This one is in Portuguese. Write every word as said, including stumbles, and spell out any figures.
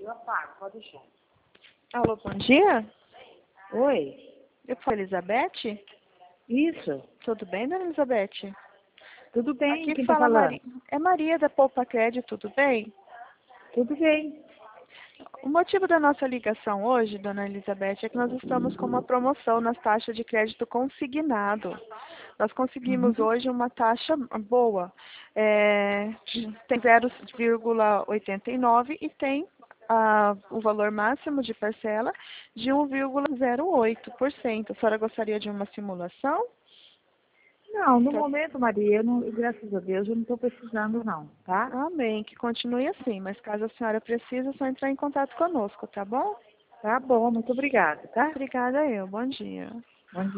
Eu apago, pode deixar. Alô, bom dia. Oi? Eu falo Elizabeth? Isso. Tudo bem, dona Elizabeth? Tudo bem? Aqui Quem tá fala falando? Maria. É Maria da Poupa Crédito, tudo bem? Tudo bem. O motivo da nossa ligação hoje, dona Elizabeth, é que nós estamos com uma promoção nas taxas de crédito consignado. Nós conseguimos Uhum. hoje uma taxa boa. É, tem zero vírgula oitenta e nove e tem ah, o valor máximo de parcela de um vírgula zero oito por cento. A senhora gostaria de uma simulação? Não, no Tá. momento, Maria, eu não, graças a Deus, eu não estou precisando não, tá? Amém, que continue assim, mas caso a senhora precise, é só entrar em contato conosco, tá bom? Tá bom, muito obrigada, tá? Obrigada eu, bom dia. Bom dia.